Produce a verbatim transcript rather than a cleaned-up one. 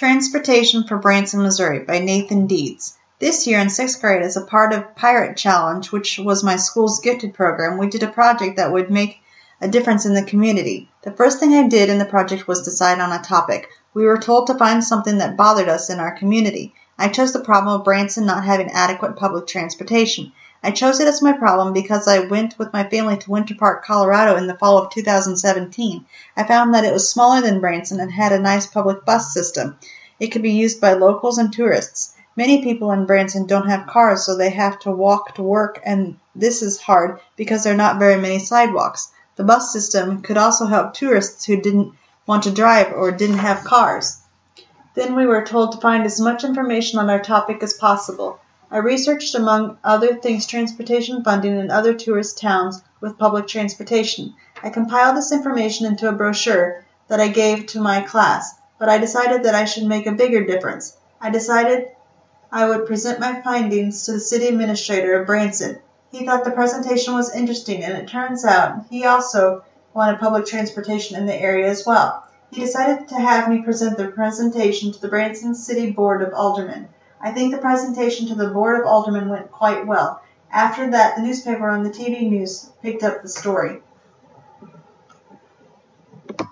Transportation for Branson, Missouri by Nathan Deeds. This year in sixth grade, as a part of Pirate Challenge, which was my school's gifted program, we did a project that would make a difference in the community. The first thing I did in the project was decide on a topic. We were told to find something that bothered us in our community. I chose the problem of Branson not having adequate public transportation. I chose it as my problem because I went with my family to Winter Park, Colorado in the fall of two thousand seventeen. I found that it was smaller than Branson and had a nice public bus system. It could be used by locals and tourists. Many people in Branson don't have cars, so they have to walk to work, and this is hard because there are not very many sidewalks. The bus system could also help tourists who didn't want to drive or didn't have cars. Then we were told to find as much information on our topic as possible. I researched, among other things, transportation funding in other tourist towns with public transportation. I compiled this information into a brochure that I gave to my class, but I decided that I should make a bigger difference. I decided I would present my findings to the city administrator of Branson. He thought the presentation was interesting, and it turns out he also wanted public transportation in the area as well. He decided to have me present the presentation to the Branson City Board of Aldermen. I think the presentation to the Board of Aldermen went quite well. After that, the newspaper and the T V news picked up the story.